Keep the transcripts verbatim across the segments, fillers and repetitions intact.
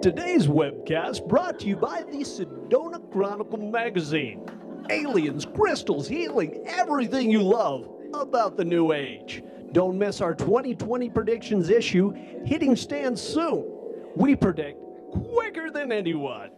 Today's webcast brought to you by the Sedona Chronicle magazine. Aliens, crystals, healing, everything you love about the new age. Don't miss our twenty twenty predictions issue, hitting stands soon. We predict quicker than anyone.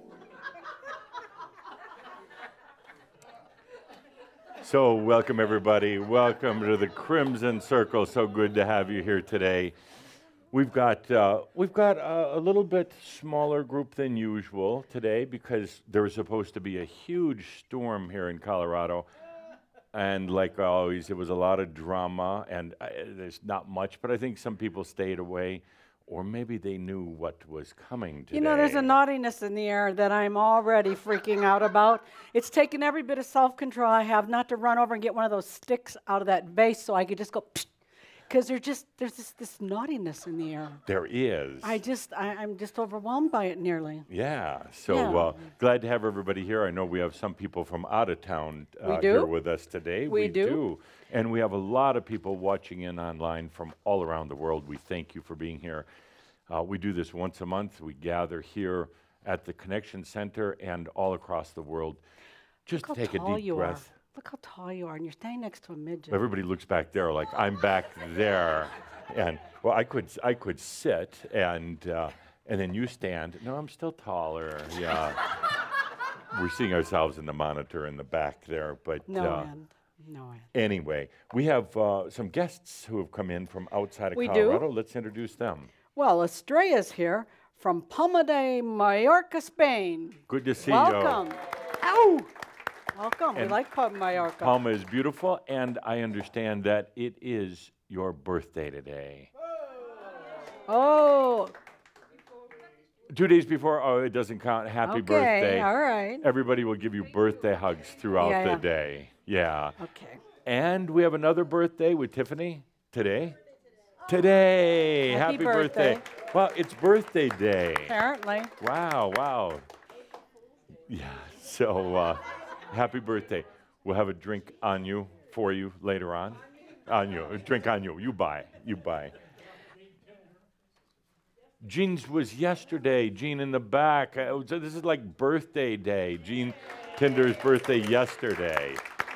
So welcome everybody. Welcome to the Crimson Circle. So good to have you here today. We've got uh, we've got a, a little bit smaller group than usual today because there was supposed to be a huge storm here in Colorado, and like always, it was a lot of drama. And uh, there's not much, but I think some people stayed away, or maybe they knew what was coming today. You know, there's a naughtiness in the air that I'm already freaking out about. It's taken every bit of self-control I have not to run over and get one of those sticks out of that vase so I could just go. Because there's just there's this, this naughtiness in the air. There is. I just I, I'm just overwhelmed by it nearly. Yeah. So Yeah. Uh, glad to have everybody here. I know we have some people from out of town uh, We do? here with us today. We do. And we have a lot of people watching in online from all around the world. We thank you for being here. Uh, we do this once a month. We gather here at the Connection Center and all across the world. Just Look take how a tall deep you breath. are. Look how tall you are, and you're standing next to a midget. Everybody looks back there like I'm back there, and well, I could I could sit and uh, and then you stand. No, I'm still taller. Yeah, we're seeing ourselves in the monitor in the back there, but No uh, end. No end. anyway, we have uh, some guests who have come in from outside of We do? Colorado. Let's introduce them. Well, Estrella's here from Palma de Mallorca, Spain. Good to see Welcome. you. Ow! Welcome. We And like Palma de Mallorca. Palma is beautiful, and I understand that it is your birthday today. Oh, Two days before, oh, it doesn't count. Happy okay. birthday. All right. Everybody will give you birthday hugs throughout Yeah, the yeah. day. Yeah. Okay. And we have another birthday with Tiffany today. Today. Happy birthday. Well, it's birthday day. Apparently. Wow, wow. Yeah, so uh, happy birthday. We'll have a drink on you, for you later on. On you, a drink on you. You buy, you buy. Jean's was yesterday. Jean in the back. Uh, it was- this is like birthday day. Jean Tinder's birthday yesterday.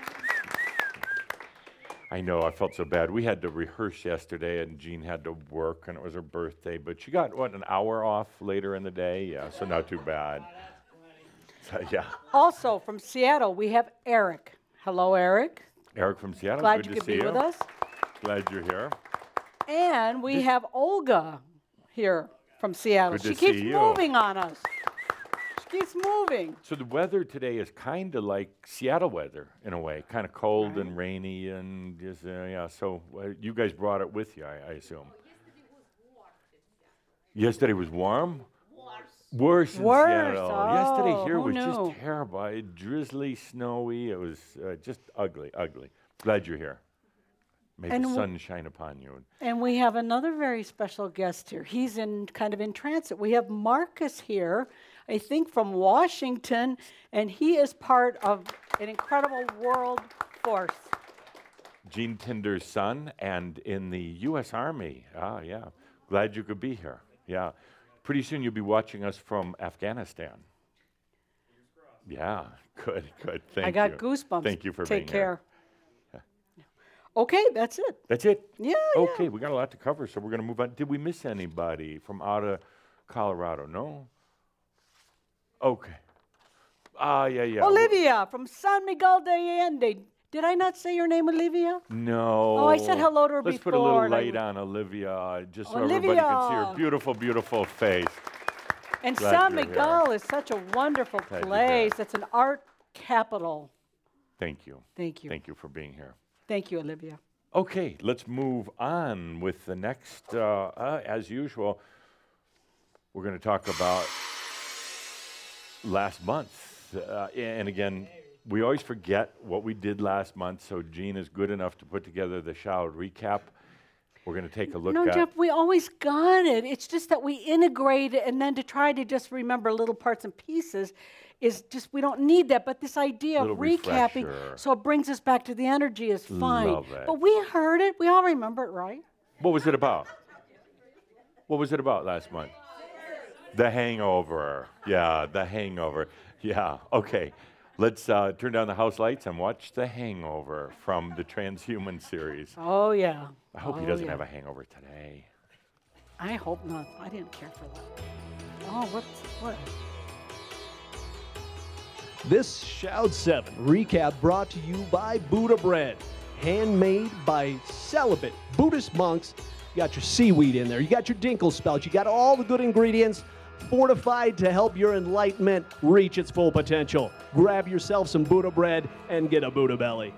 I know, I felt so bad. We had to rehearse yesterday, and Jean had to work, and it was her birthday. But she got, what, an hour off later in the day? Yeah, so not too bad. So, yeah. Also from Seattle, we have Eric. Hello, Eric. Eric from Seattle, Glad good you to could see be you. with us. Glad you're here. And we have Olga here from Seattle. Good to she keeps see you. moving on us. She keeps moving. So the weather today is kind of like Seattle weather in a way, kind of cold and rainy and just, uh, yeah. So uh, you guys brought it with you, I, I assume. Yesterday was warm? Worse in Worse, Seattle. Yesterday oh, here who was knew? just terrible. It, drizzly, snowy. It was uh, just ugly, ugly. Glad you're here. May And the w- sun shine upon you. And we have another very special guest here. He's in kind of in transit. We have Marcus here, I think from Washington, and he is part of an incredible world force. Gene Tinder's son and in the U S Army. Ah, yeah. Glad you could be here. Yeah. Pretty soon you'll be watching us from Afghanistan. Yeah, good, good. Thank you. I got goosebumps. Thank you for Take being care. here. Okay, that's it. That's it? Yeah, Okay, yeah. we got a lot to cover, so we're going to move on. Did we miss anybody from out of Colorado? No? Okay. Ah, yeah, yeah. Olivia from San Miguel de Allende. Did I not say your name, Olivia? No. Oh, I said hello to her Let's before. put a little and I- light on Olivia, uh, just so everybody can see her Olivia! beautiful, beautiful face. And Glad San you're Miguel here. is such a wonderful Glad you're place. here. It's an art capital. Thank you. Thank you. Thank you for being here. Thank you, Olivia. Okay, let's move on with the next. Uh, uh, as usual, we're going to talk about last month. Uh, and again, we always forget what we did last month, so Jean is good enough to put together the shower recap. We're going to take a look No, at. Jeff, we always got it. It's just that we integrate it, and then to try to just remember little parts and pieces is just, we don't need that. But this idea Little of recapping, refresher. so it brings us back to the energy is fine. Love it. But we heard it. We all remember it, right? What was it about? What was it about last month? The Hangover. Yeah, The Hangover. Yeah, okay. Let's uh, turn down the house lights and watch The Hangover from the Transhuman series. Oh, yeah. I hope oh, he doesn't yeah. have a hangover today. I hope not. I didn't care for that. Oh, what's what? This Shout seven recap brought to you by Buddha Bread, handmade by celibate Buddhist monks. You got your seaweed in there, you got your dinkle spelt, you got all the good ingredients fortified to help your enlightenment reach its full potential. Grab yourself some Buddha Bread and get a Buddha belly.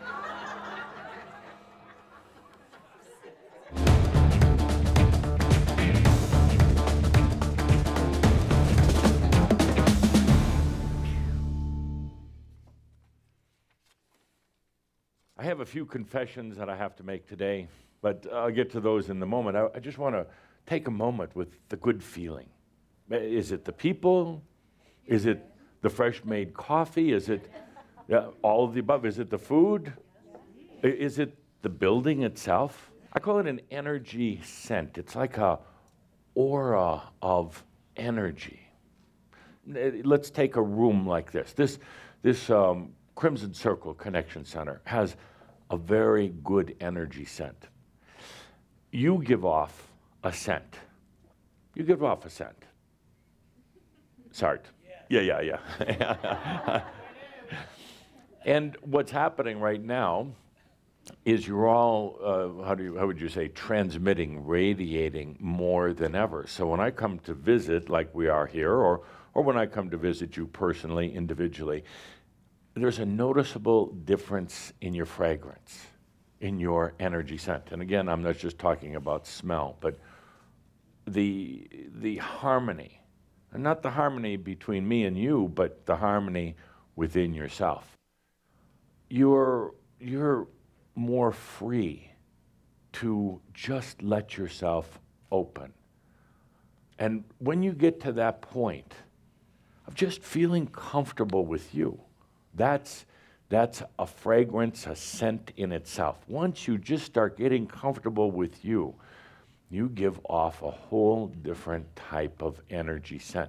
I have a few confessions that I have to make today, but I'll get to those in the moment. I, I just want to take a moment with the good feeling. Is it the people? Is it the fresh made coffee? Is it uh, all of the above? Is it the food? I- Is it the building itself? I call it an energy scent. It's like a aura of energy. N- Let's take a room like this. This, this um, Crimson Circle Connection Center has a very good energy scent. You give off a scent. You give off a scent. Sart. Yeah, yeah, yeah. And what's happening right now is you're all, uh, how do you, how would you say, transmitting, radiating more than ever. So when I come to visit, like we are here, or or when I come to visit you personally, individually, there's a noticeable difference in your fragrance, in your energy scent. And again, I'm not just talking about smell, but the the harmony, and not the harmony between me and you, but the harmony within yourself. You're you're more free to just let yourself open. And when you get to that point of just feeling comfortable with you, that's that's a fragrance, a scent in itself. Once you just start getting comfortable with you, you give off a whole different type of energy scent.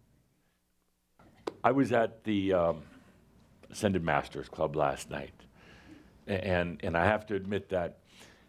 I was at the um, Ascended Masters Club last night, and and I have to admit that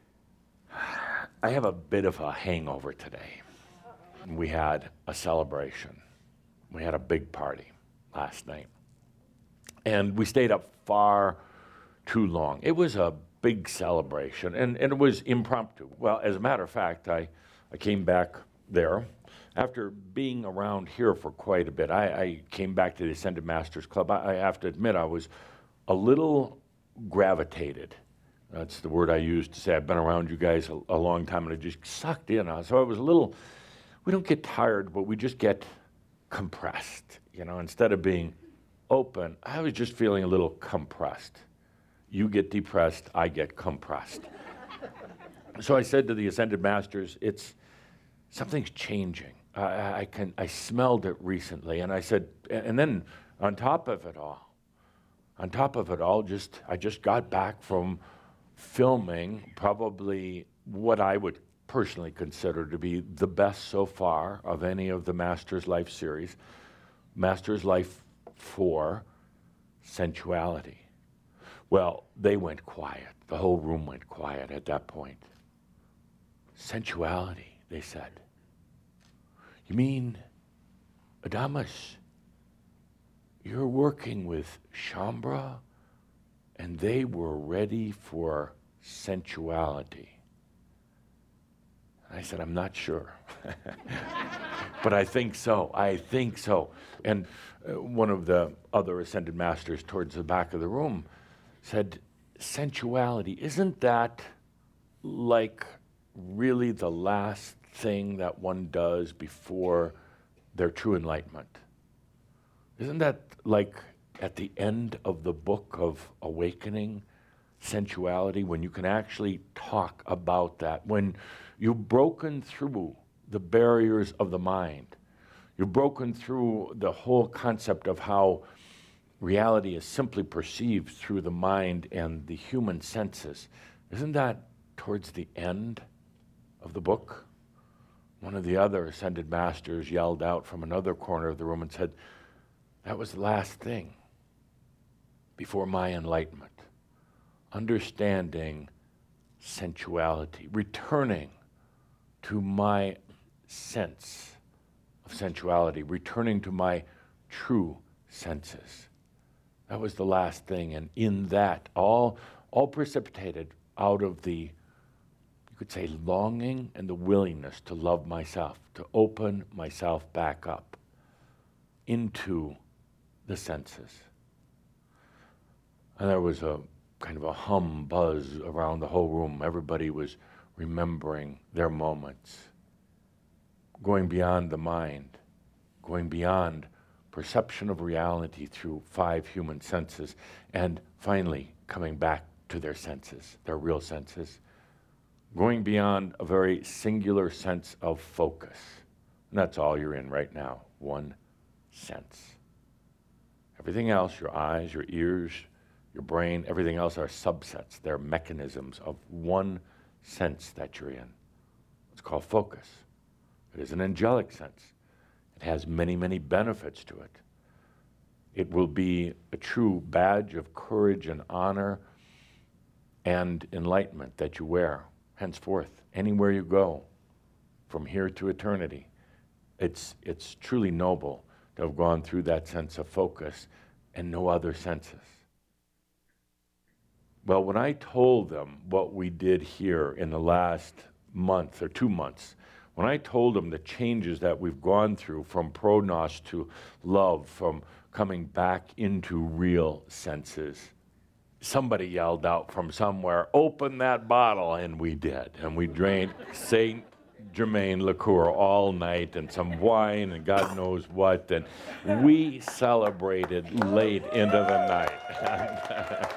I have a bit of a hangover today. We had a celebration. We had a big party last night. And we stayed up far too long. It was a big celebration, and, and it was impromptu. Well, as a matter of fact, I, I came back there. After being around here for quite a bit, I, I came back to the Ascended Masters Club. I, I have to admit, I was a little gravitated. That's the word I use to say I've been around you guys a, a long time, and I just sucked in. So I was a little, we don't get tired, but we just get compressed. You know, instead of being open, I was just feeling a little compressed. You get depressed, I get compressed. So I said to the Ascended Masters, it's, something's changing. I, I can, I smelled it recently, and I said, and then on top of it all, on top of it all, just, I just got back from filming probably what I would personally consider to be the best so far of any of the Masters Life series, Masters Life four, Sensuality. Well, they went quiet. The whole room went quiet at that point. Sensuality, they said. You mean, Adamus, you're working with Shaumbra, and they were ready for sensuality. I said, I'm not sure. But I think so. I think so. And uh, one of the other Ascended Masters towards the back of the room said, sensuality, isn't that like really the last thing that one does before their true enlightenment? Isn't that like at the end of the book of awakening, sensuality, when you can actually talk about that, when you've broken through the barriers of the mind, you've broken through the whole concept of how reality is simply perceived through the mind and the human senses. Isn't that towards the end of the book? One of the other ascended masters yelled out from another corner of the room and said, that was the last thing before my enlightenment. Understanding sensuality, returning to my sense of sensuality, returning to my true senses. That was the last thing, and in that, all, all precipitated out of the, you could say, longing and the willingness to love myself, to open myself back up into the senses. And there was a kind of a hum, buzz around the whole room. Everybody was remembering their moments, going beyond the mind, going beyond perception of reality through five human senses, and finally coming back to their senses, their real senses, going beyond a very singular sense of focus. And that's all you're in right now, one sense. Everything else, your eyes, your ears, your brain, everything else are subsets. They're mechanisms of one sense that you're in. It's called focus. It is an angelic sense. It has many, many benefits to it. It will be a true badge of courage and honor and enlightenment that you wear henceforth, anywhere you go, from here to eternity. It's, it's truly noble to have gone through that sense of focus and no other senses. Well, when I told them what we did here in the last month or two months, when I told them the changes that we've gone through from pronos to love, from coming back into real senses, somebody yelled out from somewhere, open that bottle, and we did. And we drank Saint Germain liqueur all night and some wine and God knows what, and we celebrated late into the night.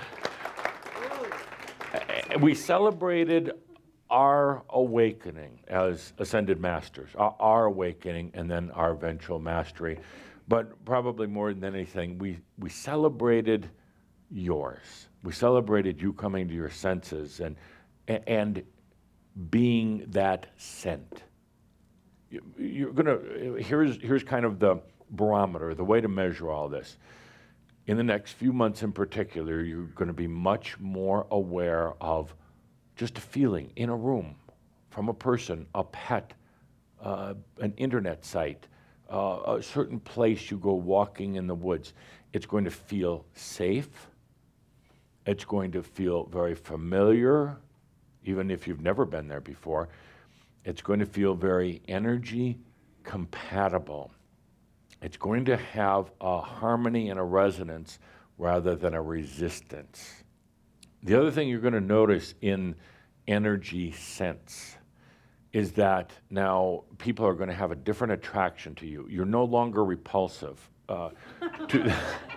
We celebrated our awakening as ascended masters, our, our awakening and then our eventual mastery. But probably more than anything, we, we celebrated yours. We celebrated you coming to your senses and, and being that scent. You, you're gonna, here's, here's kind of the barometer, the way to measure all this. In the next few months in particular, you're going to be much more aware of just a feeling in a room, from a person, a pet, uh, an internet site, uh, a certain place you go walking in the woods. It's going to feel safe. It's going to feel very familiar, even if you've never been there before. It's going to feel very energy compatible. It's going to have a harmony and a resonance rather than a resistance. The other thing you're going to notice in energy sense is that now people are going to have a different attraction to you. You're no longer repulsive. Uh, to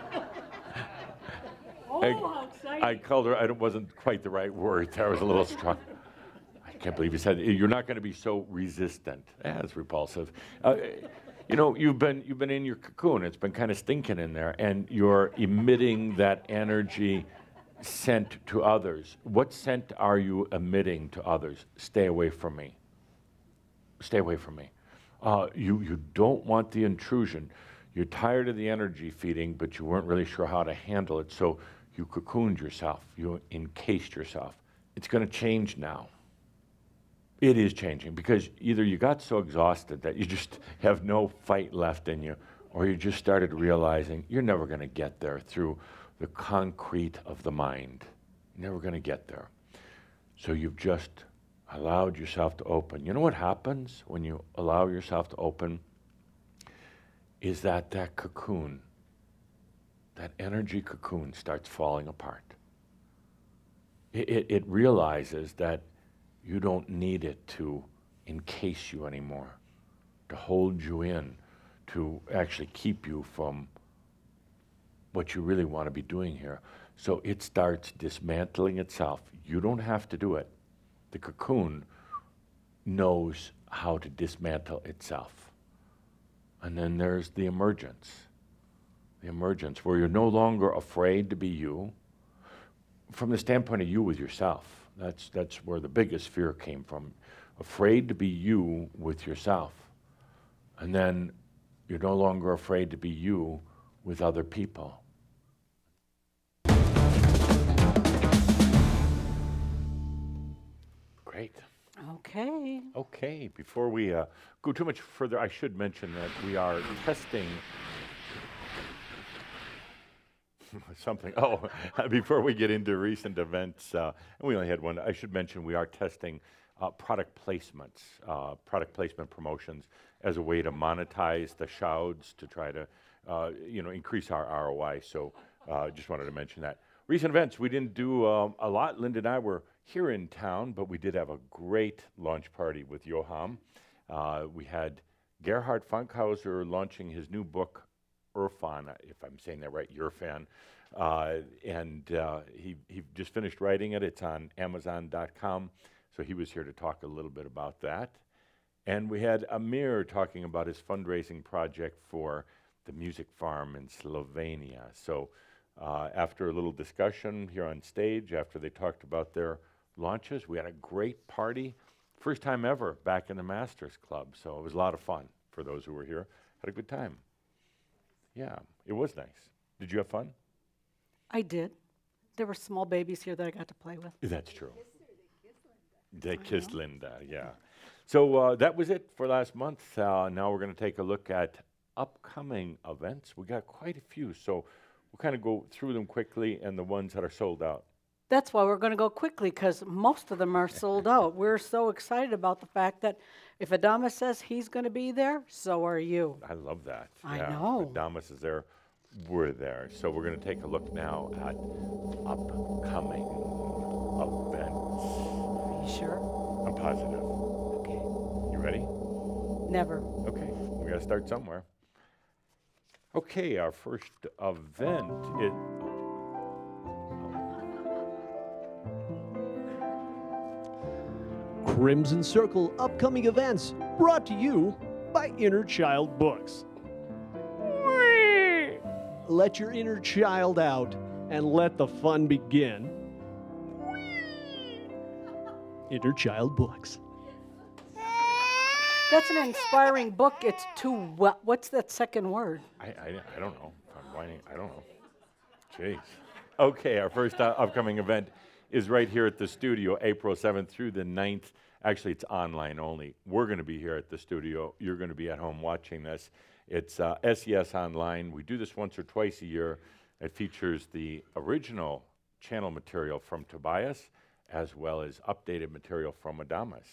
Oh, I, how exciting. I called her, it wasn't quite the right word. That was a little strong. I can't believe you said it. You're not going to be so resistant. Yeah, it's repulsive. Uh, You know, you've been you've been in your cocoon. It's been kind of stinking in there, and you're emitting that energy scent to others. What scent are you emitting to others? Stay away from me. Stay away from me. Uh, you you don't want the intrusion. You're tired of the energy feeding, but you weren't really sure how to handle it, so you cocooned yourself. You encased yourself. It's going to change now. It is changing because either you got so exhausted that you just have no fight left in you, or you just started realizing you're never going to get there through the concrete of the mind. You're never going to get there. So you've just allowed yourself to open. You know what happens when you allow yourself to open? Is that that cocoon, that energy cocoon starts falling apart. It, it, it realizes that you don't need it to encase you anymore, to hold you in, to actually keep you from what you really want to be doing here. So it starts dismantling itself. You don't have to do it. The cocoon knows how to dismantle itself. And then there's the emergence. The emergence where you're no longer afraid to be you. From the standpoint of you with yourself, that's, that's where the biggest fear came from. afraid to be you with yourself. And then you're no longer afraid to be you with other people. Great. Okay. Okay, before we uh, go too much further, I should mention that we are testing something. Oh, before we get into recent events, uh, and we only had one, I should mention we are testing uh, product placements, uh, product placement promotions as a way to monetize the shouds to try to, uh, you know, increase our R O I. So uh, just wanted to mention that. Recent events, we didn't do um, a lot. Linda and I were here in town, but we did have a great launch party with Joham. Uh, we had Gerhard Funkhauser launching his new book, Irfan, if I'm saying that right, Irfan. Uh, and uh, he, he just finished writing it. It's on Amazon dot com. So he was here to talk a little bit about that. And we had Amir talking about his fundraising project for the music farm in Slovenia. So uh, after a little discussion here on stage, after they talked about their launches, we had a great party. First time ever back in the Masters Club. So it was a lot of fun for those who were here. Had a good time. Yeah, it was nice. Did you have fun? I did. There were small babies here that I got to play with. That's true. They kissed Linda, yeah. So uh, that was it for last month. Uh, now we're going to take a look at upcoming events. We got quite a few, so we'll kind of go through them quickly and the ones that are sold out. That's why we're going to go quickly, because most of them are sold out. We're so excited about the fact that if Adamus says he's going to be there, so are you. I love that. I yeah. know. Adamus is there. We're there. So we're going to take a look now at upcoming events. Are you sure? I'm positive. Okay. You ready? Never. Okay, we got to start somewhere. Okay, our first event is. Crimson Circle upcoming events brought to you by Inner Child Books. Let your inner child out and let the fun begin. Inner Child Books. That's an inspiring book. It's too well. What's that second word? I, I, I don't know. I'm whining. I don't know. Jeez. Okay, our first uh, upcoming event is right here at the studio, April seventh through the ninth. Actually, it's online only. We're going to be here at the studio. You're going to be at home watching this. It's uh, S E S Online. We do this once or twice a year. It features the original channel material from Tobias, as well as updated material from Adamus.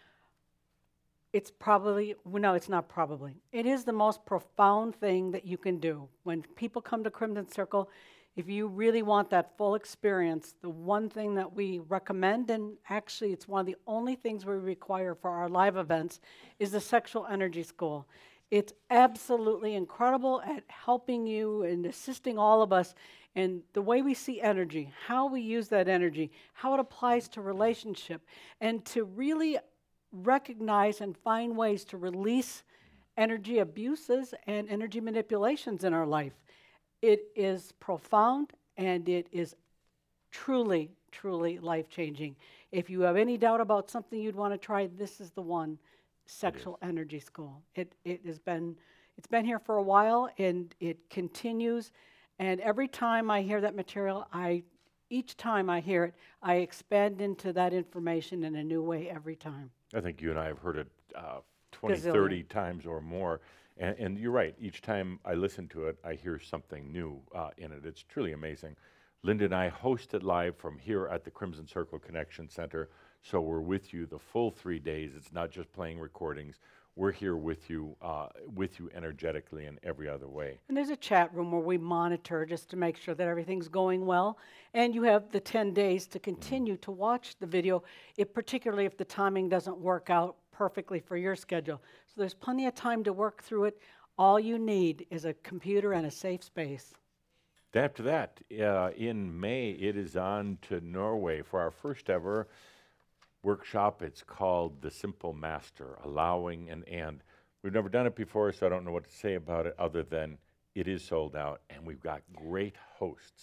It's probably, well, no, it's not probably. It is the most profound thing that you can do. When people come to Crimson Circle, if you really want that full experience, the one thing that we recommend, and actually it's one of the only things we require for our live events, is the Sexual Energy School. It's absolutely incredible at helping you and assisting all of us in the way we see energy, how we use that energy, how it applies to relationship, and to really recognize and find ways to release energy abuses and energy manipulations in our life. It is profound and it is truly, truly life-changing. If you have any doubt about something you'd want to try, this is the one, Sexual Energy School. It it has been it's been here for a while and it continues. And every time I hear that material, I each time I hear it, I expand into that information in a new way every time. I think you and I have heard it uh, twenty, Gazillion. thirty times or more. And, and you're right. Each time I listen to it, I hear something new uh, in it. It's truly amazing. Linda and I host it live from here at the Crimson Circle Connection Center. So we're with you the full three days. It's not just playing recordings. We're here with you, uh, with you energetically in every other way. And there's a chat room where we monitor just to make sure that everything's going well. And you have the ten days to continue mm-hmm. to watch the video, if, particularly if the timing doesn't work out perfectly for your schedule. So there's plenty of time to work through it. All you need is a computer and a safe space. After that, uh, in May, it is on to Norway for our first ever workshop. It's called The Simple Master, Allowing an And. We've never done it before, so I don't know what to say about it other than it is sold out, and we've got great hosts.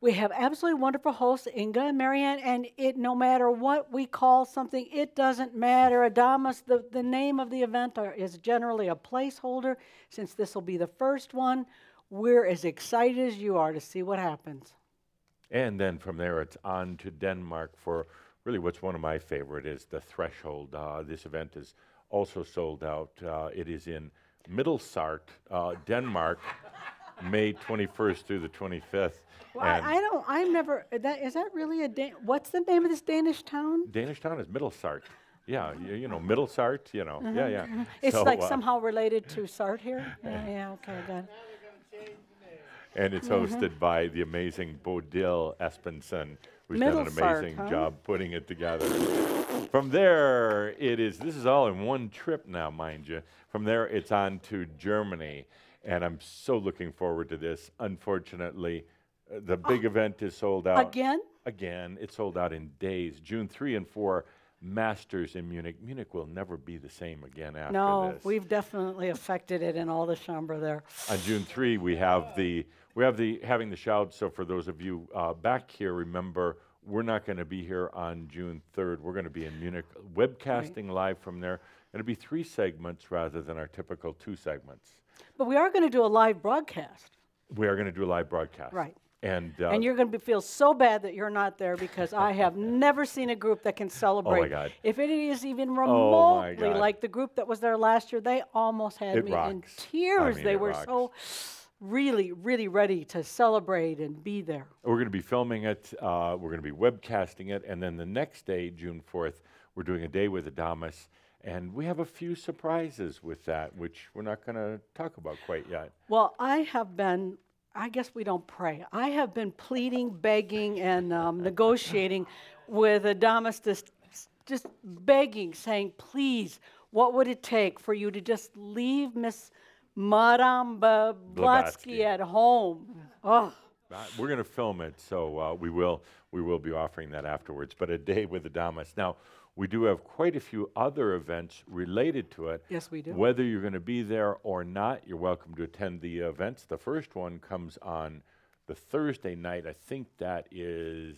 We have absolutely wonderful hosts, Inga and Marianne, and it no matter what we call something, it doesn't matter. Adamas, the, the name of the event are, is generally a placeholder. Since this will be the first one, we're as excited as you are to see what happens. And then from there, it's on to Denmark for really what's one of my favorite is the Threshold. Uh, this event is also sold out. Uh, it is in Middelsart, uh, Denmark, May twenty-first through the twenty-fifth. Well, I, I don't. I've never. That is that really a? Dan- What's the name of this Danish town? Danish town is Middelsart. Yeah, you, you know Middelsart. You know, Mm-hmm, yeah, yeah. mm-hmm. It's So, like uh, somehow related to Sart here. Yeah, yeah. Okay, good. and it's Mm-hmm. hosted by the amazing Bodil Espensen, who's done an Middelsart, amazing huh? job putting it together. From there, it is. This is all in one trip now, mind you. From there, it's on to Germany, and I'm so looking forward to this. Unfortunately, uh, the big event is sold out Again? Again, it's sold out in days. June three and four, Masters in Munich. Munich will never be the same again after No, this. we've definitely affected it in all the chambre there. On June third, we have the we have the having the shout. So for those of you uh, back here, remember we're not going to be here on June third. We're going to be in Munich, webcasting live from there. It'll be three segments rather than our typical two segments. But we are going to do a live broadcast. We are going to do a live broadcast. Right. And uh, And you're going to feel so bad that you're not there because I have never seen a group that can celebrate. God. If it is even Oh, my remotely God. like the group that was there last year, they almost had It me in rocks. I tears. mean, they it were rocks. so really, really ready to celebrate and be there. we're going to be filming it. Uh, we're going to be webcasting it, and then the next day, June fourth, we're doing a day with Adamas, and we have a few surprises with that, which we're not going to talk about quite yet. Well, I have been, I guess we don't pray. I have been pleading, begging, and um, negotiating with Adamas, just, just begging, saying, please, what would it take for you to just leave Miss Madame B- Blavatsky. Blavatsky at home? Oh, Uh, we're going to film it, so uh, we will we will be offering that afterwards. But a day with Adamas. Now, we do have quite a few other events related to it. yes, we do. Whether you're going to be there or not, you're welcome to attend the events. The first one comes on the Thursday night. I think that is,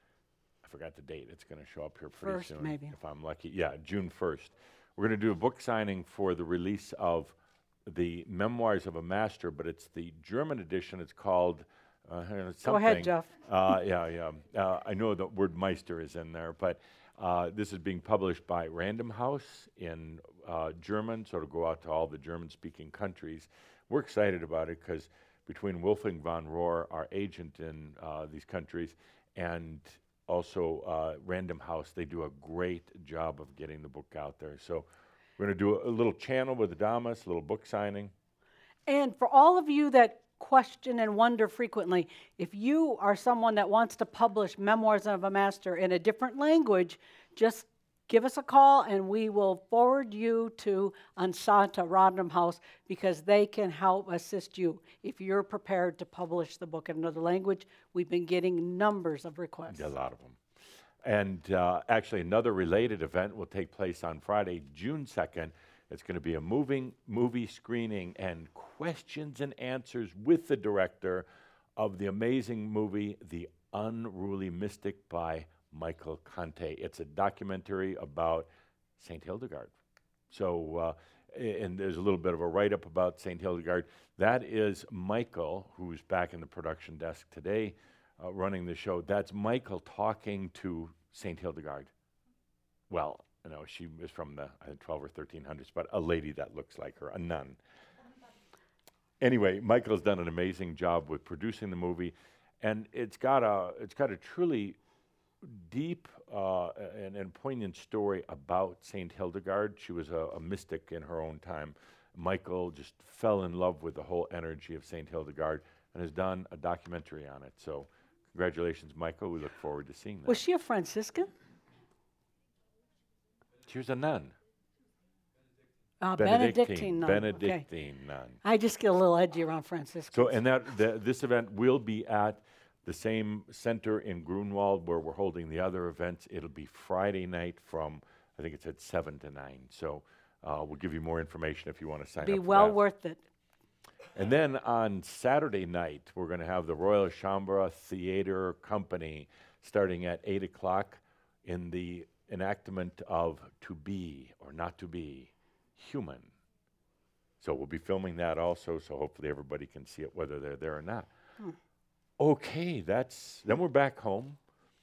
I forgot the date. It's going to show up here pretty First, soon. maybe. If I'm lucky. Yeah, June first. We're going to do a book signing for the release of the Memoirs of a Master, but it's the German edition. It's called uh, something. Go ahead, Jeff. Uh, yeah, yeah. Uh, I know the word Meister is in there, but uh, this is being published by Random House in uh, German, so it'll go out to all the German-speaking countries. We're excited about it because between Wolfgang von Rohr, our agent in uh, these countries, and also uh, Random House, they do a great job of getting the book out there. So we're going to do a, a little channel with Adamas, a little book signing. And for all of you that question and wonder frequently, if you are someone that wants to publish Memoirs of a Master in a different language, just give us a call and we will forward you to Ansata Random House because they can help assist you if you're prepared to publish the book in another language. We've been getting numbers of requests. A lot of them. And uh, actually, another related event will take place on Friday, June second. It's going to be a moving movie screening and questions and answers with the director of the amazing movie, The Unruly Mystic by Michael Conte. It's a documentary about Saint Hildegard. So, uh, a- and there's a little bit of a write-up about Saint Hildegard. That is Michael, who's back in the production desk today, uh, running the show. That's Michael talking to Saint Hildegard. Well, you know, she was from the I think twelve or thirteen hundreds, but a lady that looks like her, a nun. Anyway, Michael's done an amazing job with producing the movie, and it's got a it's got a truly deep uh, and, and poignant story about Saint Hildegard. She was a, a mystic in her own time. Michael just fell in love with the whole energy of Saint Hildegard and has done a documentary on it. So, congratulations, Michael. We look forward to seeing that. Was she a Franciscan? She was a nun. Uh, Benedictine nun. Okay. Benedictine nun. I just get a little edgy around Franciscans. So, and that the, this event will be at the same center in Grunwald where we're holding the other events. It'll be Friday night from, I think it's at seven to nine. So, uh, we'll give you more information if you want to sign Be up for well that. worth it. And then on Saturday night, we're going to have the Royal Chambra Theatre Company starting at eight o'clock in the enactment of To Be or Not to Be Human. So we'll be filming that also, so hopefully everybody can see it whether they're there or not. Hmm. Okay, that's, then we're back home.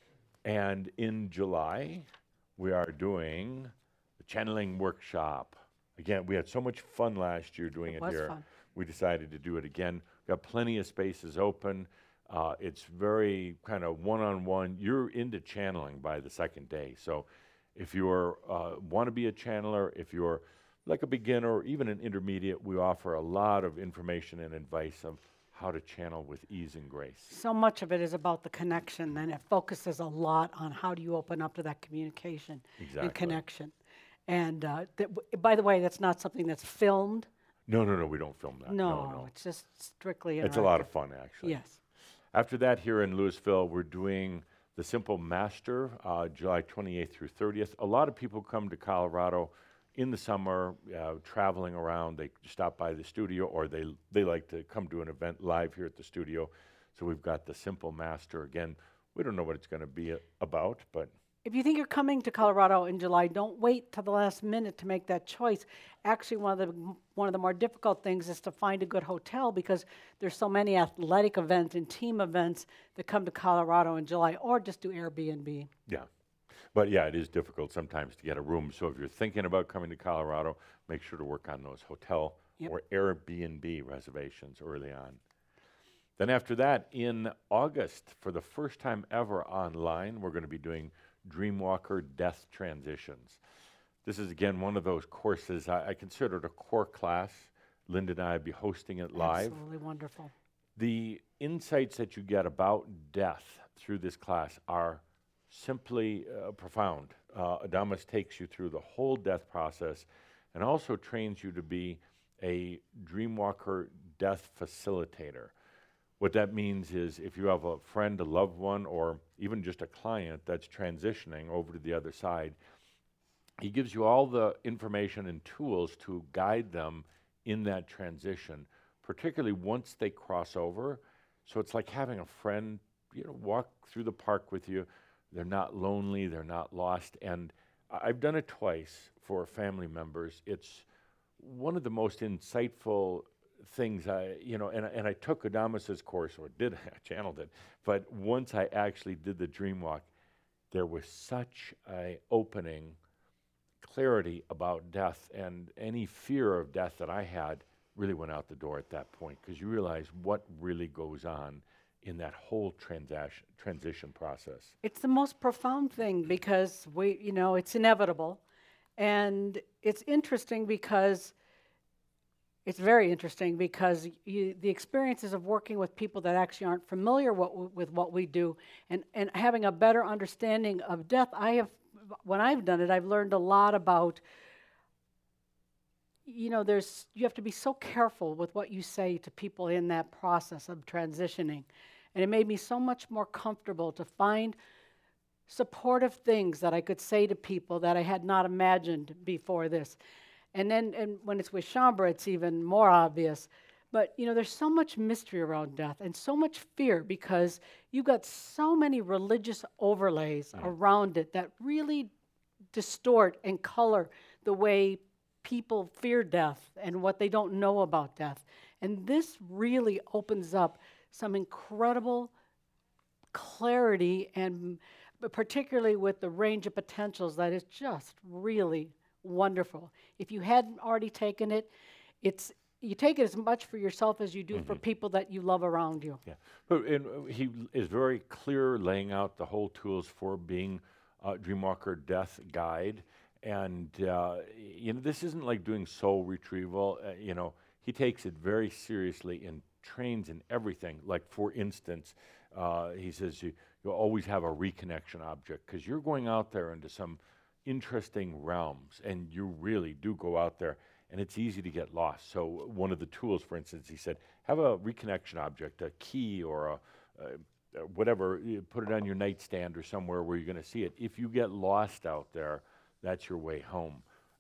And in July, we are doing the channeling workshop. Again, we had so much fun last year doing It it, was here. fun. We decided to do it again. Got plenty of spaces open. Uh, it's very kind of one-on-one. You're into channeling by the second day. So if you uh, want to be a channeler, if you're like a beginner or even an intermediate, we offer a lot of information and advice of how to channel with ease and grace. So much of it is about the connection, and it focuses a lot on how do you open up to that communication Exactly. and connection. And uh, th- w- by the way, that's not something that's filmed. No, no, no, we don't film that. No, No, no. it's just strictly It's a lot of interactive. fun, actually. Yes. After that, here in Louisville, we're doing the Simple Master, uh, July twenty-eighth through thirtieth. A lot of people come to Colorado in the summer, uh, traveling around. They stop by the studio, or they they like to come to an event live here at the studio. So we've got the Simple Master. Again, we don't know what it's going to be a- about, but If you think you're coming to Colorado in July, don't wait till the last minute to make that choice. Actually, one of the m- one of the more difficult things is to find a good hotel because there's so many athletic events and team events that come to Colorado in July, or just do Airbnb. yeah. But yeah, it is difficult sometimes to get a room. So if you're thinking about coming to Colorado, make sure to work on those hotel Yep. or Airbnb reservations early on. Then after that, in August, for the first time ever online, we're going to be doing Dreamwalker Death Transitions. This is, again, one of those courses I, I consider it a core class. Linda and I will be hosting it live. Absolutely wonderful. The insights that you get about death through this class are simply uh, profound. Uh, Adamus takes you through the whole death process and also trains you to be a Dreamwalker death facilitator. What that means is if you have a friend, a loved one, or even just a client that's transitioning over to the other side, he gives you all the information and tools to guide them in that transition, particularly once they cross over. So it's like having a friend, you know, walk through the park with you. They're not lonely, they're not lost. And I- I've done it twice for family members. It's one of the most insightful things I, you know, and, I- and I took Adamus's course, or did, I channeled it, but once I actually did the dream walk, there was such a opening clarity about death, and any fear of death that I had really went out the door at that point, because you realize what really goes on in that whole transaction, transition process. It's the most profound thing because we, you know, it's inevitable. And it's interesting because it's very interesting because you, the experiences of working with people that actually aren't familiar what, w- with what we do and, and having a better understanding of death. I have, when I've done it, I've learned a lot about, you know, there's, you have to be so careful with what you say to people in that process of transitioning. And it made me so much more comfortable to find supportive things that I could say to people that I had not imagined before this. And then and when it's with Chambra, it's even more obvious. But, you know, there's so much mystery around death and so much fear because you've got so many religious overlays around it that really distort and color the way people fear death and what they don't know about death. And this really opens up some incredible clarity, and but particularly with the range of potentials that is just really wonderful. If you hadn't already taken it, it's you take it as much for yourself as you do for people that you love around you. Yeah, but and, uh, he is very clear, laying out the whole tools for being a Dreamwalker Death Guide. And uh, you know, this isn't like doing soul retrieval. Uh, you know, he takes it very seriously and trains in everything. Like, for instance, uh, he says you, you'll always have a reconnection object because you're going out there into some interesting realms, and you really do go out there, and it's easy to get lost. So one of the tools, for instance, he said, have a reconnection object, a key or a, a, a whatever, you put it on your nightstand or somewhere where you're going to see it. If you get lost out there, that's your way home.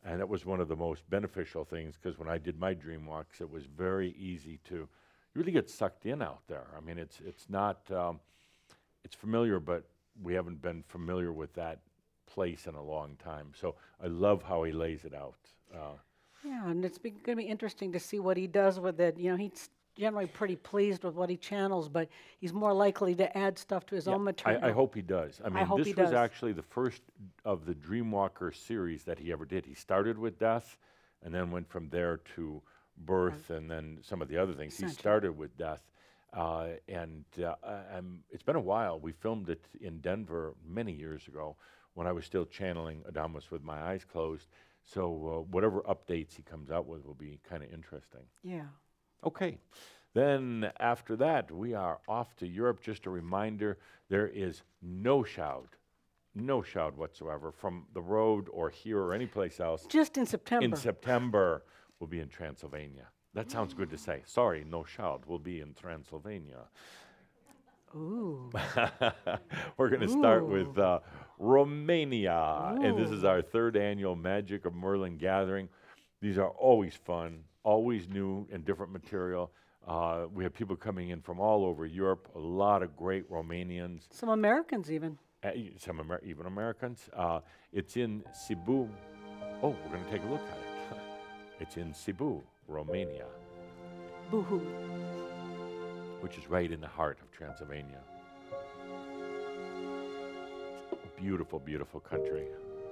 And that was one of the most beneficial things, because when I did my dream walks, it was very easy to, you really get sucked in out there. I mean, it's it's not, um, it's familiar, but we haven't been familiar with that place in a long time. So I love how he lays it out. Uh, Yeah, and it's going to be interesting to see what he does with it. You know, he's generally pretty pleased with what he channels, but he's more likely to add stuff to his yeah, own material. I, I hope he does. I mean, hope this he was does. actually the first of the Dreamwalker series that he ever did. He started with death, and then went from there to birth, and then some of the other things. He Ascension. started with death, uh, and uh, um, it's been a while. We filmed it in Denver many years ago when I was still channeling Adamus with my eyes closed. So uh, whatever updates he comes out with will be kind of interesting. Yeah. Okay. Then after that, we are off to Europe. Just a reminder, there is no shout, no shout whatsoever from the road or here or any place else. Just in September. In September, we'll be in Transylvania. That sounds good to say. Sorry, no shout. We'll be in Transylvania. Ooh. We're going to start with uh, Romania. And this is Ooh. our third annual Magic of Merlin gathering. These are always fun, always new and different material. Uh, we have people coming in from all over Europe, a lot of great Romanians, Some Americans even. uh, y- some Amer- even Americans. Uh, it's in Cebu. Oh, we're going to take a look at it. It's in Cebu, Romania, Boo-hoo. which is right in the heart of Transylvania. Beautiful, beautiful country.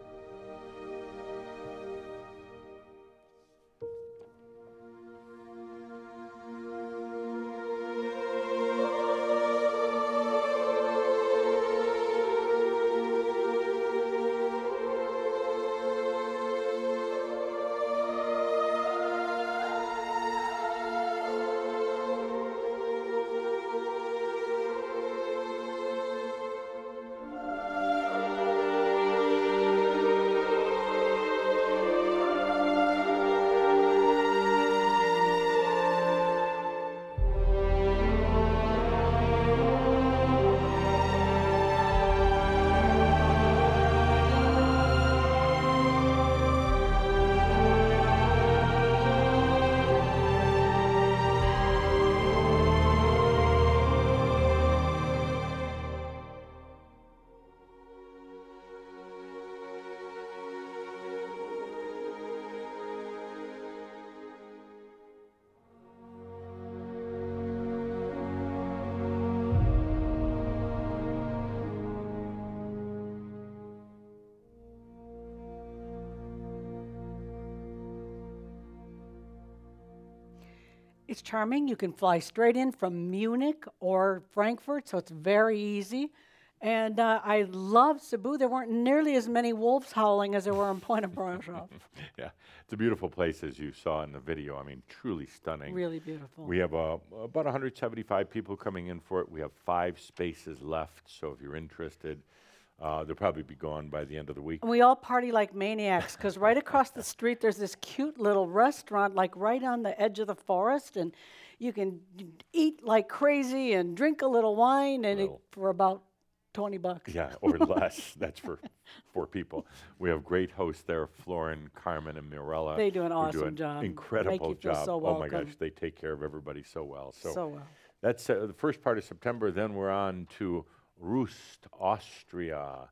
It's charming. You can fly straight in from Munich or Frankfurt, so it's very easy. And uh, I love Cebu. There weren't nearly as many wolves howling as there were in Point of Brasov. Yeah, it's a beautiful place, as you saw in the video. I mean, truly stunning. Really beautiful. We have uh, about one hundred seventy-five people coming in for it. We have five spaces left, so if you're interested, uh, they'll probably be gone by the end of the week. And we all party like maniacs because right across the street there's this cute little restaurant, like right on the edge of the forest, and you can eat like crazy and drink a little wine, and it, Little. for about twenty bucks. Yeah, or less. That's for four people. We have great hosts there, Florin, Carmen, and Mirella. They do an who awesome do an job. Make Incredible you feel job. so oh my gosh, welcome. they take care of everybody so well. So, So well. that's uh, the first part of September. Then we're on to Rust, Austria.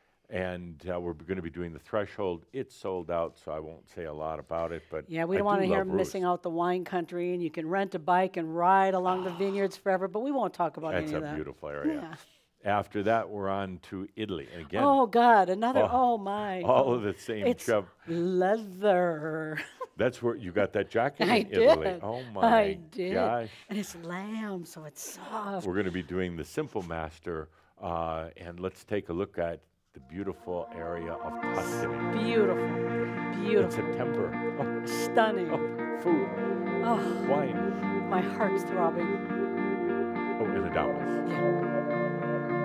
And uh, we're going to be doing the Threshold. It's sold out, so I won't say a lot about it. But Yeah, we I don't want do to hear love missing Rust. out the wine country, and you can rent a bike and ride along the vineyards forever, but we won't talk about That's any a of that. beautiful area. Yeah. After that, we're on to Italy. And again, Oh, God, another, Oh, oh, my. all oh, of the same It's chub. leather. That's where you got that jacket I in Italy. did. Oh my I did. gosh. And it's lamb, so it's soft. We're going to be doing the Simple Master, uh, and let's take a look at the beautiful area of Tuscany. Beautiful. In Beautiful. September. Oh, Stunning. oh, food, Oh, wine. my heart's throbbing. Oh, and the Damas. Yeah.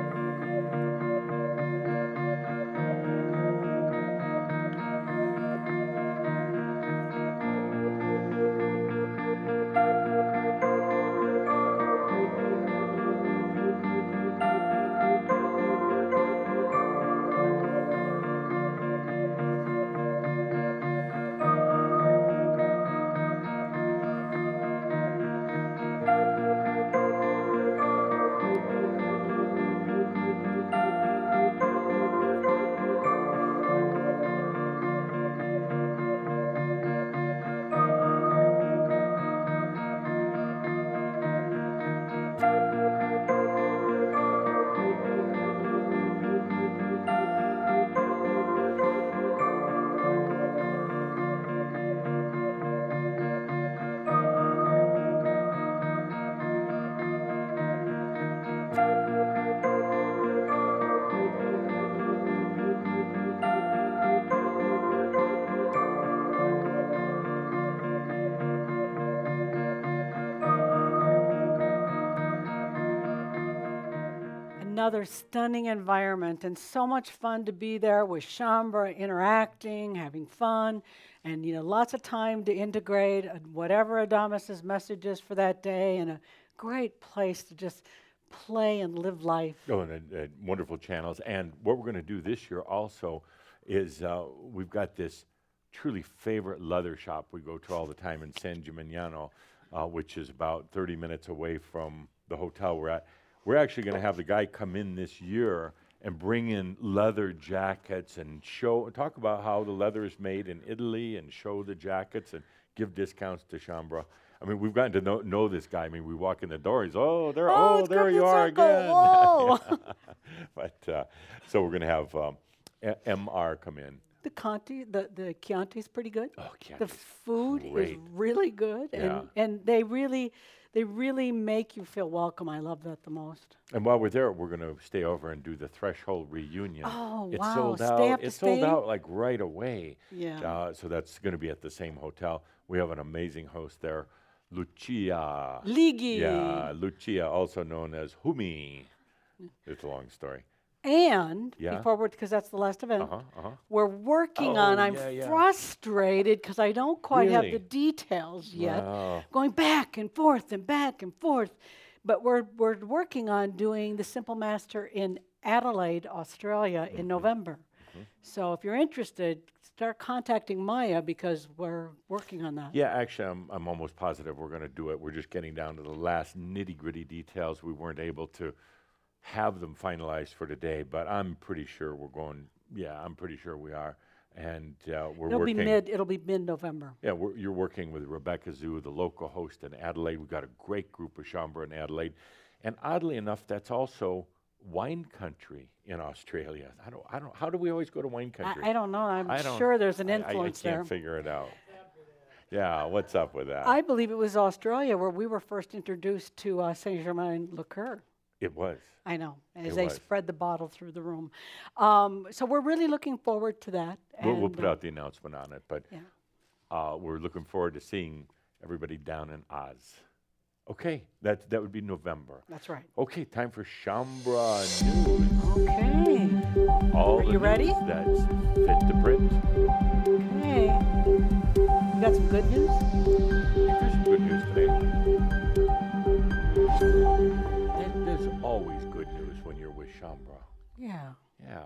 another stunning environment and so much fun to be there with Shaumbra, interacting, having fun, and you know, lots of time to integrate uh, whatever Adamas's message is for that day, and a great place to just play and live life. Oh, and uh, uh, wonderful channels. And what we're going to do this year also is uh, we've got this truly favorite leather shop we go to all the time in San Gimignano, uh, which is about thirty minutes away from the hotel we're at. We're actually going to have the guy come in this year and bring in leather jackets and show, talk about how the leather is made in Italy and show the jackets and give discounts to Shaumbra. I mean, we've gotten to know, know this guy. I mean, we walk in the door, he's, oh, there, Oh, oh, it's there you Crimson are Circle. again. Whoa. But, uh, so we're going to have um, A- M R come in. The Conti, the, the Chianti's pretty good. Oh, The Chianti's food is great. really good, Yeah. and, and they really, they really make you feel welcome. I love that the most. And while we're there, we're going to stay over and do the Threshold reunion. Oh, it's wow. sold Stay out. up to It's sold stay? out like right away. Yeah. Uh, so that's going to be at the same hotel. We have an amazing host there, Lucia. Ligi. Yeah, Lucia, also known as Humi. It's a long story. And Yeah. before we're, because that's the last event, Uh-huh, uh-huh. we're working Oh, on. I'm yeah, yeah. frustrated because I don't quite have Really? the details yet. Wow. Going back and forth and back and forth, but we're we're working on doing the Simple Master in Adelaide, Australia, Mm-hmm. in November. So if you're interested, start contacting Maya because we're working on that. Yeah, actually, I'm, I'm almost positive we're going to do it. We're just getting down to the last nitty-gritty details. We weren't able to have them finalized for today, but I'm pretty sure we're going, yeah, I'm pretty sure we are. And uh, we're It'll working. be mid. It'll be mid-November. Yeah, we're, you're working with Rebecca Zhu, the local host in Adelaide. We've got a great group of Shaumbra in Adelaide. And oddly enough, that's also wine country in Australia. I don't, I don't, how do we always go to wine country? I, I don't know. I'm I don't- sure there's an I- influence I, I there. can't figure it out. Yeah, what's up with that? I believe it was Australia where we were first introduced to uh, Saint Germain liqueur. it was. I know, as It they was. spread the bottle through the room. Um, so we're really looking forward to that. We'll, we'll and, put uh, out the announcement on it, but yeah. uh, we're looking forward to seeing everybody down in Oz. Okay, that that would be November. That's right. Okay, time for Shaumbra News. Okay. All Are the you ready? news that's fit to print. Okay. You got some good news? I think there's some good news today. There- There's always good news when you're with Shaumbra. Yeah. Yeah.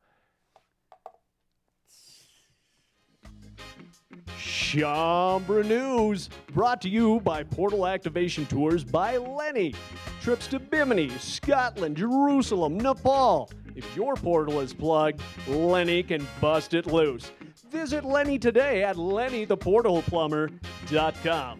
Shaumbra News, brought to you by Portal Activation Tours by Lenny. Trips to Bimini, Scotland, Jerusalem, Nepal. If your portal is plugged, Lenny can bust it loose. Visit Lenny today at lenny the portal plumber dot com.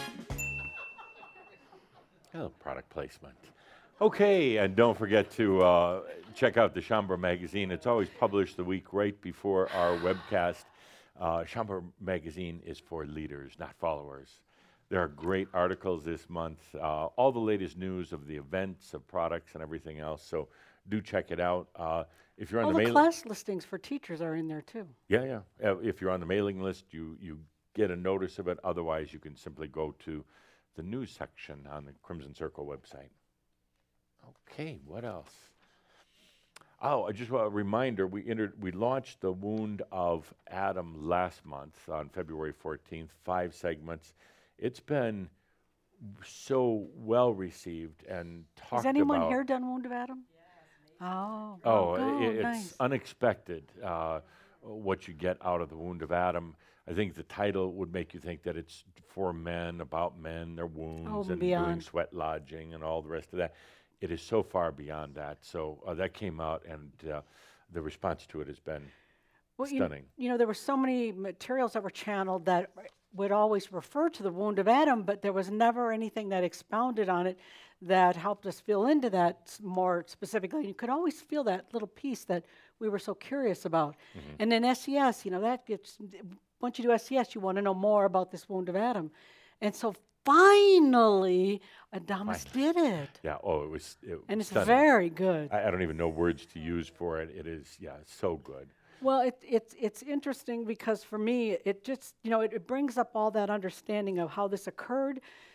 Oh, product placement. Okay, and don't forget to uh, check out the Shaumbra magazine. It's always published the week right before our webcast. Uh, Shaumbra magazine is for leaders, not followers. There are great articles this month, uh, all the latest news of the events, of products, and everything else. So do check it out. Uh, if you're on All the the mailing, class listings for teachers are in there too. yeah, yeah. Uh, if you're on the mailing list, you you get a notice of it. Otherwise, you can simply go to the news section on the Crimson Circle website. Okay, what else? Oh, I just want a reminder, we entered, we launched the Wound of Adam last month on February fourteenth, five segments. It's been so well received and talked Has anyone about. here done Wound of Adam? Oh. Oh, good, i- it's nice. unexpected uh, what you get out of the Wound of Adam. I think the title would make you think that it's for men, about men, their wounds, Oh, and doing beyond. sweat lodging and all the rest of that. It is so far beyond that. So uh, that came out, and uh, the response to it has been Well, you, stunning. you know, there were so many materials that were channeled that would always refer to the Wound of Adam, but there was never anything that expounded on it that helped us feel into that s- more specifically. You could always feel that little piece that we were so curious about. Mm-hmm. And then S E S, you know, that gets, once you do S E S, you want to know more about this Wound of Adam. And so finally, Adamas did it. Yeah. Oh, it was. It And it's stunning. very good. I, I don't even know words to use for it. It is. Yeah, so good. Well, it, it's it's interesting because for me, it just, you know, it, it brings up all that understanding of how this occurred,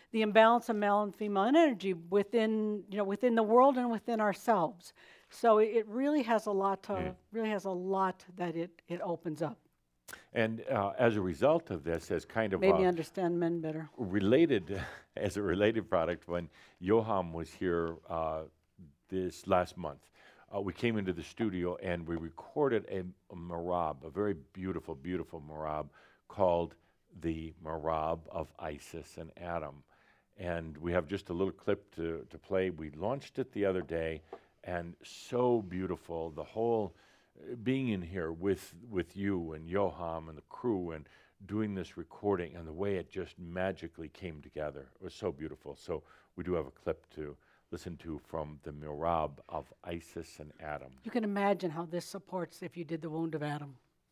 the imbalance of male and female energy within, you know, within the world and within ourselves. So it, it really has a lot to, Mm. really has a lot that it, it opens up. And uh, as a result of this, as kind of Made a me understand men better. related, as a related product, when Johan was here uh, this last month, uh, we came into the studio and we recorded a, a marab, a very beautiful, beautiful marab called the Marab of Isis and Adam. And we have just a little clip to, to play. We launched it the other day, and so beautiful. The whole uh, being in here with, with you and Johan and the crew and doing this recording and the way it just magically came together. It was so beautiful. So we do have a clip to listen to from the Mirab of Isis and Adam. You can imagine how this supports if you did the wound of Adam.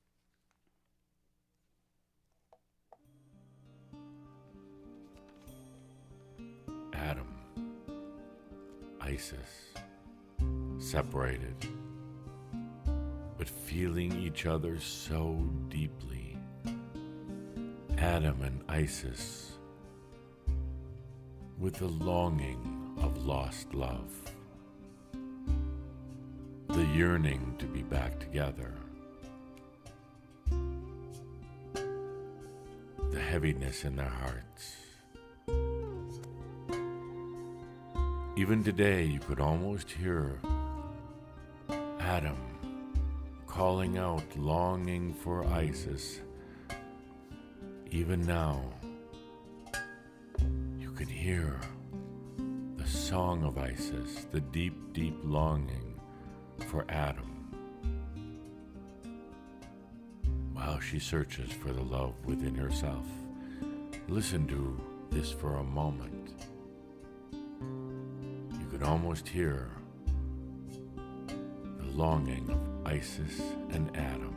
Adam, Isis, separated, but feeling each other so deeply. Adam and Isis, with the longing of lost love, the yearning to be back together, the heaviness in their hearts. Even today, you could almost hear Adam calling out, longing for Isis. Even now, you can hear the song of Isis, the deep, deep longing for Adam, while she searches for the love within herself. Listen to this for a moment. You can almost hear the longing of Isis and Adam.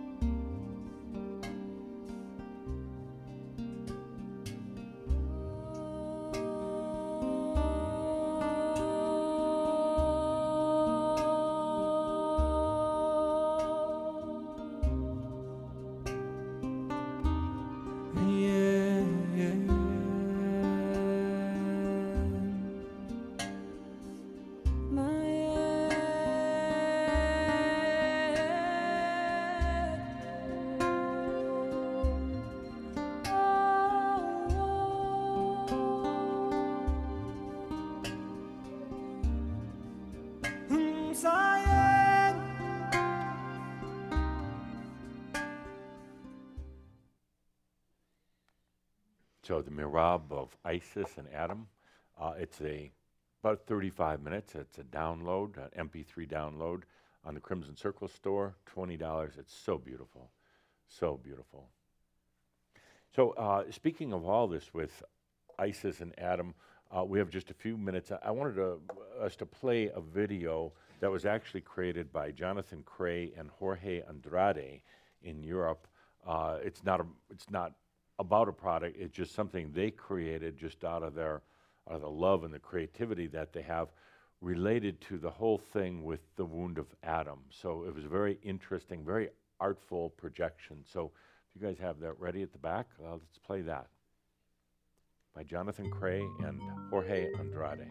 So the Mirab of Isis and Adam, uh, it's a about thirty-five minutes. It's a download, an M P three download on the Crimson Circle store, twenty dollars. It's so beautiful, so beautiful. So uh, speaking of all this with Isis and Adam, uh, we have just a few minutes. I, I wanted to, us to play a video that was actually created by Jonathan Cray and Jorge Andrade in Europe. Uh, it's not a, it's not about a product. It's just something they created just out of their, out of the love and the creativity that they have, related to the whole thing with the wound of Adam. So it was a very interesting, very artful projection. So if you guys have that ready at the back, uh, let's play that. By Jonathan Cray and Jorge Andrade.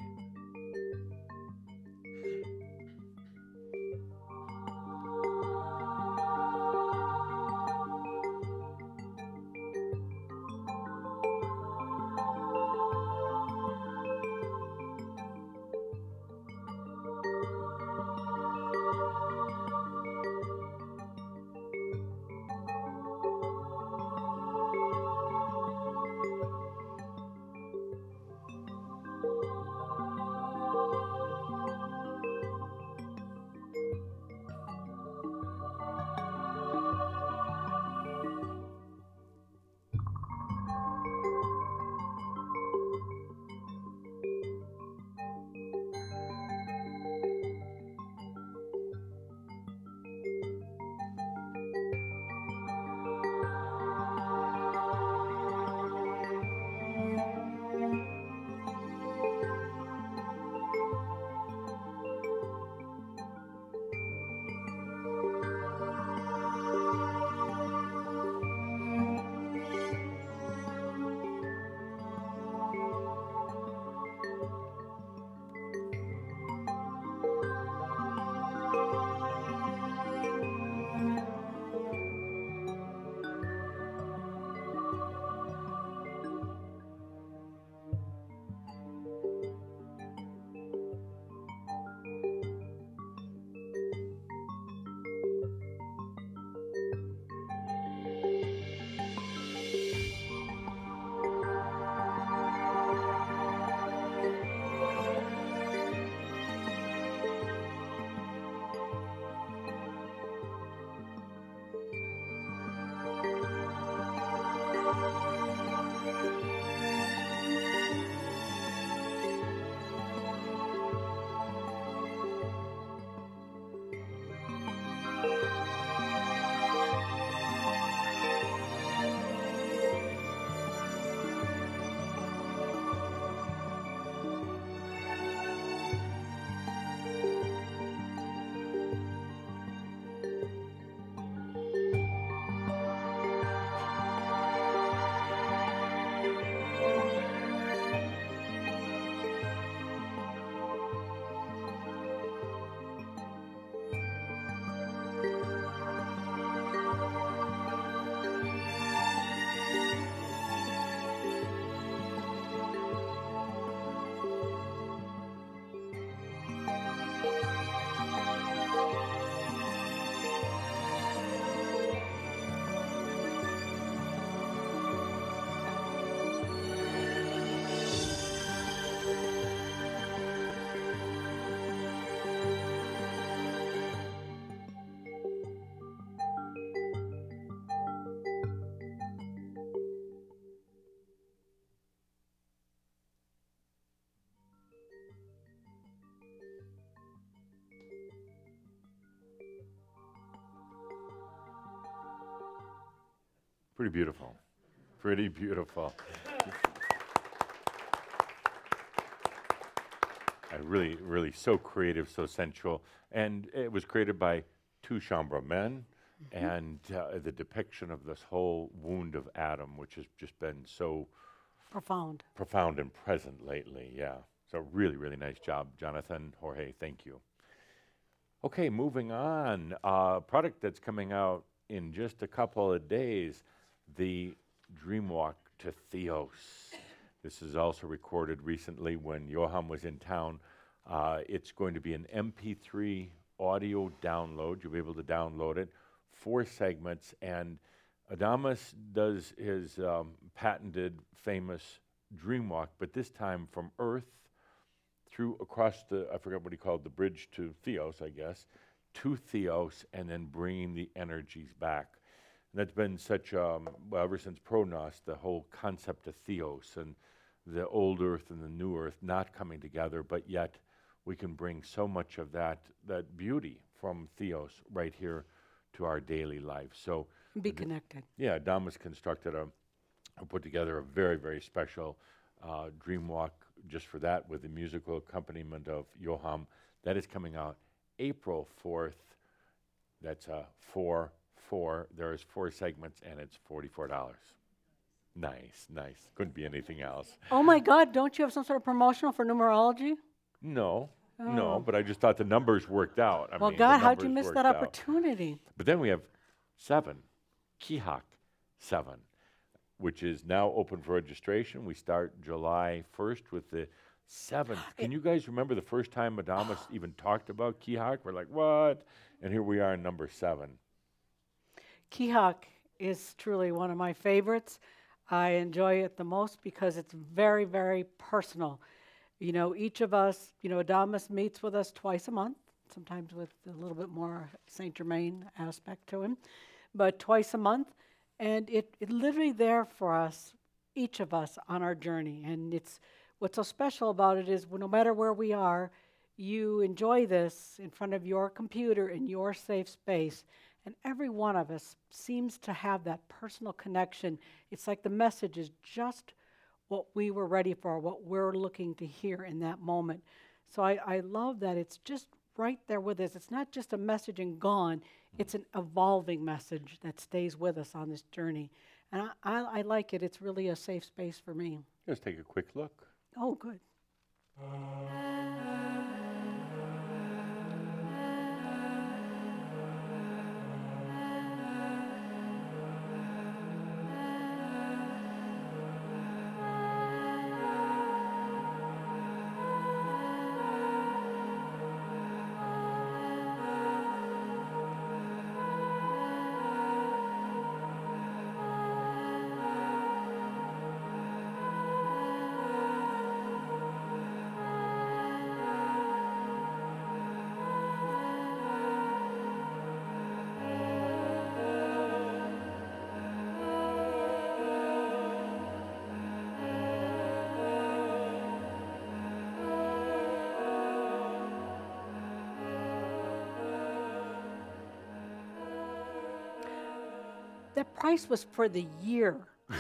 Pretty beautiful. Pretty beautiful. I really, really so creative, so sensual. And it was created by two Chambra men, mm-hmm. and uh, the depiction of this whole wound of Adam, which has just been so profound. Profound and present lately, yeah. So really, really nice job, Jonathan, Jorge, thank you. Okay, moving on. Uh, product that's coming out in just a couple of days, the Dreamwalk to Theos. This is also recorded recently when Johan was in town. Uh, it's going to be an M P three audio download. You'll be able to download it, four segments, and Adamus does his um, patented, famous Dreamwalk, but this time from Earth through across the, I forgot what he called, the bridge to Theos, I guess, to Theos, and then bringing the energies back. And that's been such, um, well, ever since Pronos, the whole concept of Theos and the old Earth and the new Earth not coming together, but yet we can bring so much of that, that beauty from Theos right here to our daily life. So be connected. Yeah, Adamus constructed a, put together a very, very special uh, Dreamwalk just for that with the musical accompaniment of Johan. That is coming out April fourth. That's a four, four. There's four segments and it's forty-four dollars. Nice, nice. Couldn't be anything else. Oh my God, don't you have some sort of promotional for numerology? No, oh. no, but I just thought the numbers worked out. I well, mean, God, how'd you miss that opportunity? Out. But then we have seven, Kihak seven, which is now open for registration. We start July first with the seventh. Can you guys remember the first time Adamus even talked about Kihak? We're like, what? And here we are, number seven. Kihak is truly one of my favorites. I enjoy it the most because it's very, very personal. You know, each of us, you know, Adamus meets with us twice a month, sometimes with a little bit more Saint Germain aspect to him, but twice a month. And it, it literally there for us, each of us on our journey. And it's what's so special about it is well, no matter where we are, you enjoy this in front of your computer in your safe space. And every one of us seems to have that personal connection. It's like the message is just what we were ready for, what we're looking to hear in that moment. So I, I love that it's just right there with us. It's not just a message and gone. It's an evolving message that stays with us on this journey. And I, I, I like it. It's really a safe space for me. Let's take a quick look. Oh, good. That price was for the year.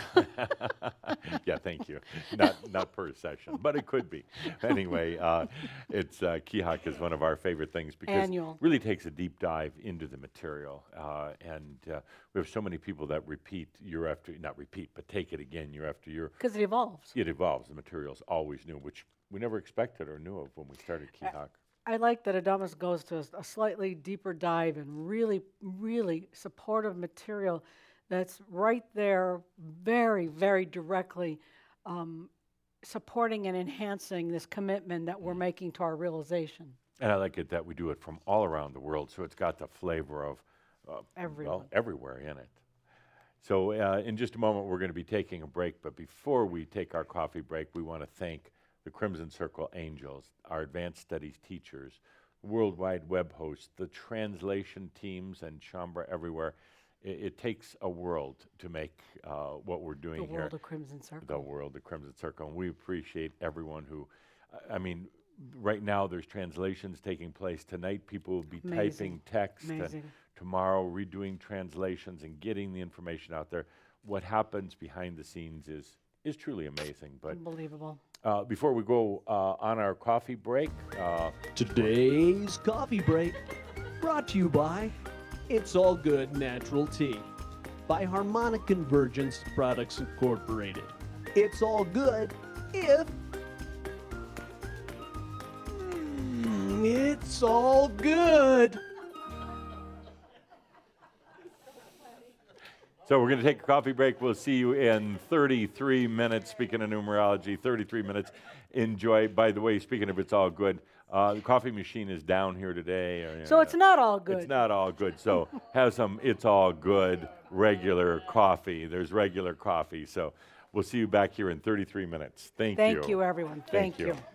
Yeah, thank you. Not not per session, but it could be. Anyway, uh, it's uh, Kihak is one of our favorite things because Annual. it really takes a deep dive into the material, uh, and uh, we have so many people that repeat year after not repeat, but take it again year after year. Because it evolves. It evolves. The material's always new, which we never expected or knew of when we started Kihak. I like that Adamus goes to a, a slightly deeper dive and really, really supportive material that's right there very, very directly um, supporting and enhancing this commitment that we're making to our realization. And I like it that we do it from all around the world, so it's got the flavor of uh, well, everywhere in it. So uh, in just a moment, we're going to be taking a break, but before we take our coffee break, we want to thank the Crimson Circle Angels, our advanced studies teachers, World Wide Web hosts, the translation teams, and Chambra everywhere. It, it takes a world to make uh, what we're doing here. The here. world of Crimson Circle. The world of Crimson Circle. And we appreciate everyone who, uh, I mean, right now there's translations taking place. Tonight people will be Amazing. typing text. Amazing. And tomorrow redoing translations and getting the information out there. what happens behind the scenes is is truly amazing. But Unbelievable. uh, before we go uh, on our coffee break, uh, Today's coffee break brought to you by It's All Good Natural Tea by Harmonic Convergence Products Incorporated. It's all good if Mm, it's all good. so we're going to take a coffee break. We'll see you in thirty-three minutes. Speaking of numerology, thirty-three minutes. Enjoy. By the way, speaking of it's all good, uh, the coffee machine is down here today. Or, So it's not all good. It's not all good. So have some it's all good regular coffee. There's regular coffee. So we'll see you back here in thirty-three minutes. Thank, you. Thank you, everyone. Thank Thank, you. you.